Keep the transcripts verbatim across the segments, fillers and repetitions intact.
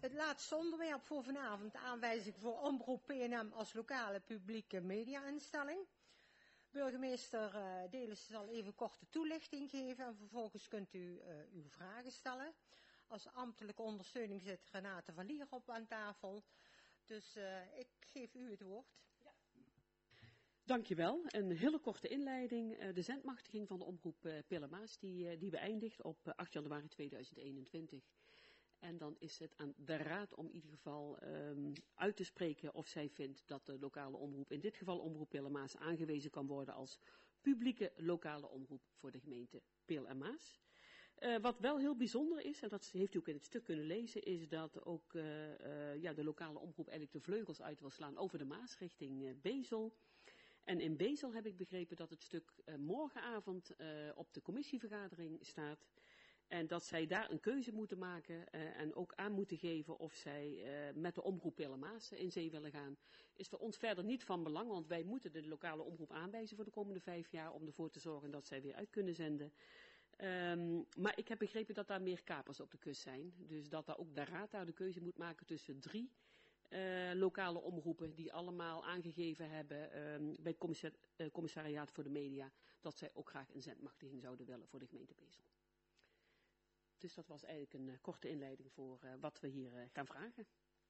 Het laatste onderwerp voor vanavond, aanwijzing voor Omroep P en M als lokale publieke media-instelling. Burgemeester uh, Delissen zal even korte toelichting geven en vervolgens kunt u uh, uw vragen stellen. Als ambtelijke ondersteuning zit Renate van Lierop aan tafel. Dus uh, ik geef u het woord. Ja. Dankjewel. Een hele korte inleiding. De zendmachtiging van de omroep Pille-Maas die, die beëindigt op acht januari tweeduizend eenentwintig. En dan is het aan de Raad om in ieder geval um, uit te spreken of zij vindt dat de lokale omroep, in dit geval omroep Pille-Maas, aangewezen kan worden als publieke lokale omroep voor de gemeente Pil en Maas. Uh, wat wel heel bijzonder is, en dat heeft u ook in het stuk kunnen lezen, is dat ook uh, uh, ja, de lokale omroep eigenlijk de vleugels uit wil slaan over de Maas richting uh, Bezel. En in Bezel heb ik begrepen dat het stuk uh, morgenavond uh, op de commissievergadering staat. En dat zij daar een keuze moeten maken uh, en ook aan moeten geven of zij uh, met de omroep Pille-Maas in zee willen gaan. Is voor ons verder niet van belang, want wij moeten de lokale omroep aanwijzen voor de komende vijf jaar om ervoor te zorgen dat zij weer uit kunnen zenden. Um, maar ik heb begrepen dat daar meer kapers op de kust zijn. Dus dat daar ook de Raad daar de keuze moet maken tussen drie uh, lokale omroepen die allemaal aangegeven hebben um, bij het commissar uh, commissariaat voor de media dat zij ook graag een zendmachtiging zouden willen voor de gemeente Bezel. Dus dat was eigenlijk een uh, korte inleiding voor uh, wat we hier uh, gaan vragen.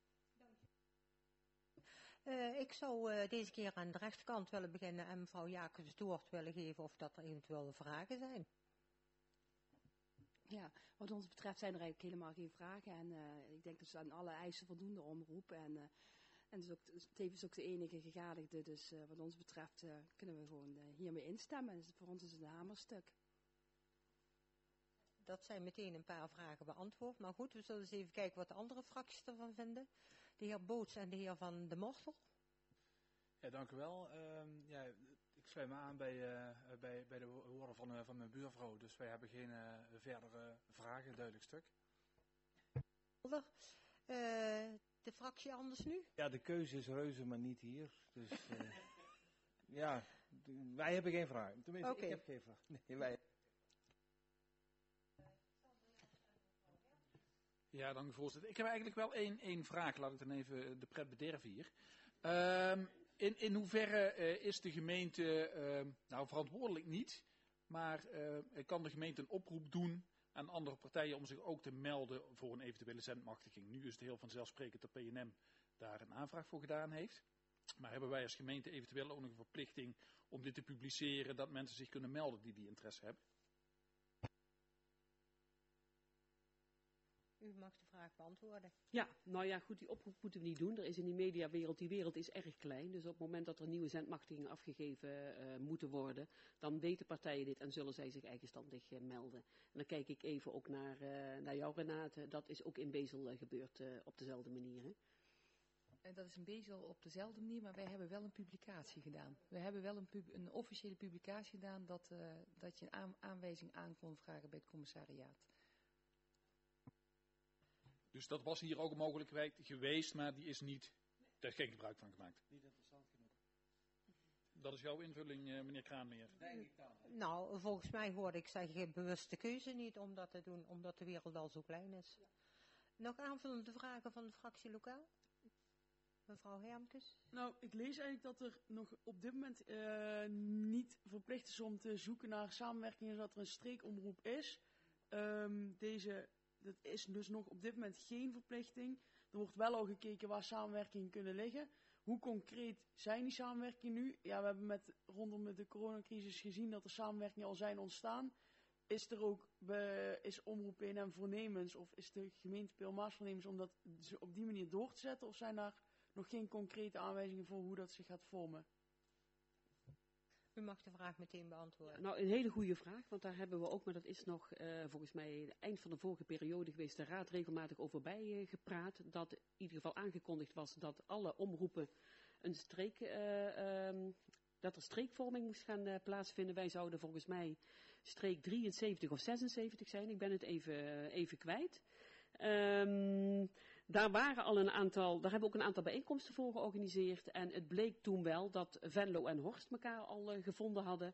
Uh, ik zou uh, deze keer aan de rechterkant willen beginnen en mevrouw Jacobs het woord willen geven of dat er eventueel vragen zijn. Ja, wat ons betreft zijn er eigenlijk helemaal geen vragen en uh, ik denk dat ze aan alle eisen voldoen de omroep en, uh, en dus ook, tevens ook de enige gegadigde, dus uh, wat ons betreft uh, kunnen we gewoon uh, hiermee instemmen. Dus voor ons is het een hamerstuk. Dat zijn meteen een paar vragen beantwoord. Maar goed, we zullen eens even kijken wat de andere fracties ervan vinden. De heer Boots en de heer Van de Mortel. Ja, dank u wel. Uh, ja, ik sluit me aan bij, uh, bij, bij de woorden van, uh, van mijn buurvrouw. Dus wij hebben geen uh, verdere vragen, duidelijk stuk. Uh, de fractie anders nu? Ja, de keuze is reuze, maar niet hier. Dus uh, ja, wij hebben geen vragen. Tenminste, okay. Ik heb geen vragen. Nee, wij... Ja, dank u voorzitter. Ik heb eigenlijk wel één, één vraag, laat ik dan even de pret bederven hier. Um, in, in hoeverre uh, is de gemeente, uh, nou verantwoordelijk niet, maar uh, kan de gemeente een oproep doen aan andere partijen om zich ook te melden voor een eventuele zendmachtiging? Nu is het heel vanzelfsprekend dat P en M daar een aanvraag voor gedaan heeft. Maar hebben wij als gemeente eventueel ook nog een verplichting om dit te publiceren, dat mensen zich kunnen melden die die interesse hebben? U mag de vraag beantwoorden. Ja, nou ja, goed, die oproep moeten we niet doen. Er is in die mediawereld, die wereld is erg klein. Dus op het moment dat er nieuwe zendmachtigingen afgegeven uh, moeten worden, dan weten partijen dit en zullen zij zich eigenstandig uh, melden. En dan kijk ik even ook naar, uh, naar jou, Renate. Dat is ook in Bezel uh, gebeurd uh, op dezelfde manier, hè? En dat is in Bezel op dezelfde manier, maar wij hebben wel een publicatie gedaan. We hebben wel een, pub, een officiële publicatie gedaan dat, uh, dat je een aan, aanwijzing aan kon vragen bij het commissariaat. Dus dat was hier ook een mogelijkheid geweest, maar die is niet, daar is geen gebruik van gemaakt. Niet interessant genoeg. Dat is jouw invulling, meneer Kraanmeer. Denk ik dan. Nou, volgens mij hoorde ik zeggen bewuste keuze niet om dat te doen, omdat de wereld al zo klein is. Ja. Nog aanvullende vragen van de fractie lokaal? Mevrouw Hermkes? Nou, ik lees eigenlijk dat er nog op dit moment uh, niet verplicht is om te zoeken naar samenwerking, zodat er een streekomroep is. Um, deze... Dat is dus nog op dit moment geen verplichting. Er wordt wel al gekeken waar samenwerkingen kunnen liggen. Hoe concreet zijn die samenwerkingen nu? Ja, we hebben met, rondom de coronacrisis gezien dat er samenwerkingen al zijn ontstaan. Is er ook, is Omroep P en M voornemens of is de gemeente Pil-Maas voornemens om dat op die manier door te zetten? Of zijn daar nog geen concrete aanwijzingen voor hoe dat zich gaat vormen? U mag de vraag meteen beantwoorden. Ja, nou, een hele goede vraag, want daar hebben we ook, maar dat is nog uh, volgens mij het eind van de vorige periode geweest, de raad regelmatig over bijgepraat, uh, dat in ieder geval aangekondigd was dat alle omroepen een streek, uh, um, dat er streekvorming moest gaan uh, plaatsvinden. Wij zouden volgens mij streek drieënzeventig of zesenzeventig zijn, ik ben het even, uh, even kwijt. Um, daar waren al een aantal, daar hebben we ook een aantal bijeenkomsten voor georganiseerd en het bleek toen wel dat Venlo en Horst elkaar al uh, gevonden hadden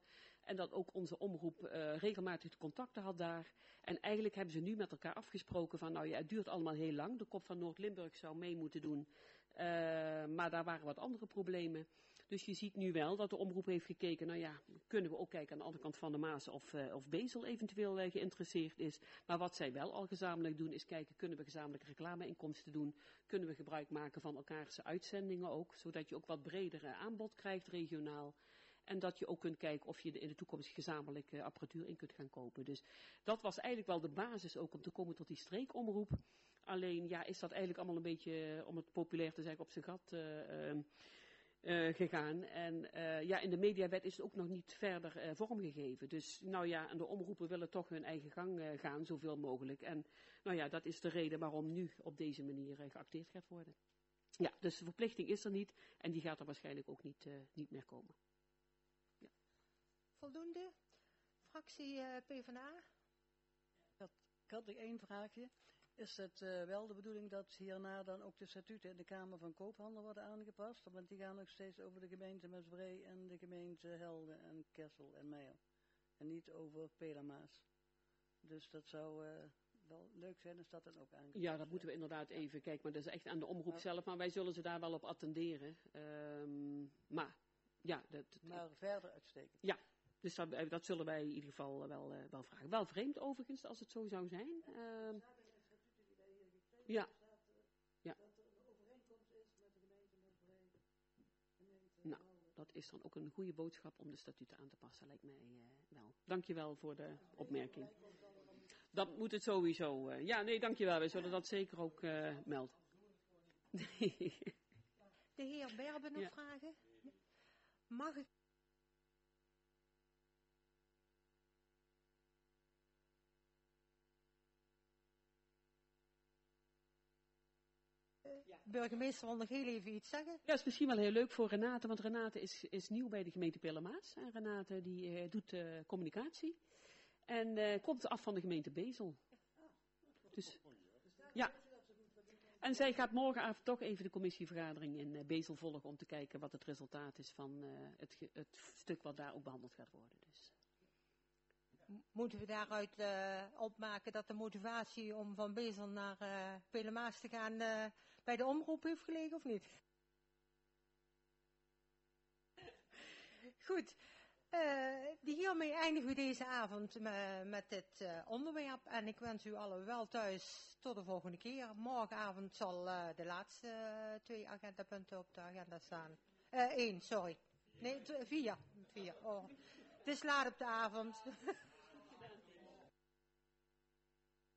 En dat ook onze omroep uh, regelmatig contacten had daar. En eigenlijk hebben ze nu met elkaar afgesproken van, nou ja, het duurt allemaal heel lang. De Kop van Noord-Limburg zou mee moeten doen. Uh, maar daar waren wat andere problemen. Dus je ziet nu wel dat de omroep heeft gekeken, nou ja, kunnen we ook kijken aan de andere kant van de Maas of, uh, of Bezel eventueel uh, geïnteresseerd is. Maar wat zij wel al gezamenlijk doen is kijken, kunnen we gezamenlijke reclameinkomsten doen? Kunnen we gebruik maken van elkaars uitzendingen ook, zodat je ook wat breder uh, aanbod krijgt regionaal. En dat je ook kunt kijken of je in de toekomst gezamenlijk uh, apparatuur in kunt gaan kopen. Dus dat was eigenlijk wel de basis ook om te komen tot die streekomroep. Alleen ja, is dat eigenlijk allemaal een beetje, om het populair te zeggen, op zijn gat uh, uh, uh, gegaan. En uh, ja, in de mediawet is het ook nog niet verder uh, vormgegeven. Dus nou ja, en de omroepen willen toch hun eigen gang uh, gaan, zoveel mogelijk. En nou ja, dat is de reden waarom nu op deze manier uh, geacteerd gaat worden. Ja, dus de verplichting is er niet en die gaat er waarschijnlijk ook niet, uh, niet meer komen. Ja. Voldoende? Fractie uh, PvdA? Ik had nog één vraagje. Is het uh, wel de bedoeling dat hierna dan ook de statuten in de Kamer van Koophandel worden aangepast? Want die gaan nog steeds over de gemeente Mesbree en de gemeente Helden en Kessel en Meijer. En niet over Pelamaas. Dus dat zou uh, wel leuk zijn als dat dan ook aangepast wordt. Ja, dat moeten we inderdaad even kijken. Maar dat is echt aan de omroep zelf. Maar wij zullen ze daar wel op attenderen. Um, maar, ja. Dat, maar verder uitstekend. Ja. Dus dat, dat zullen wij in ieder geval wel, uh, wel vragen. Wel vreemd overigens, als het zo zou zijn. Uh, ja. Ja. Nou, dat is dan ook een goede boodschap om de statuten aan te passen, lijkt mij uh, wel. Dankjewel voor de opmerking. Dat moet het sowieso. Uh, ja, nee, dankjewel. Wij zullen dat zeker ook uh, melden. De heer Berben nog ja. vragen? Mag ik? Burgemeester wil nog heel even iets zeggen. Ja, dat is misschien wel heel leuk voor Renate, want Renate is, is nieuw bij de gemeente Pelamaas. En Renate die uh, doet uh, communicatie en uh, komt af van de gemeente Bezel. Dus, ja. En zij gaat morgenavond toch even de commissievergadering in uh, Bezel volgen om te kijken wat het resultaat is van uh, het, het stuk wat daar ook behandeld gaat worden. Dus. Moeten we daaruit uh, opmaken dat de motivatie om van Bezel naar uh, Pelamaas te gaan uh, bij de omroep heeft gelegen of niet? Goed, uh, hiermee eindigen we deze avond me, met dit uh, onderwerp en ik wens u allen wel thuis tot de volgende keer. Morgenavond zal uh, de laatste uh, twee agendapunten op de agenda staan. Eén, uh, sorry. Nee, t- vier. vier. Oh. Het is laat op de avond.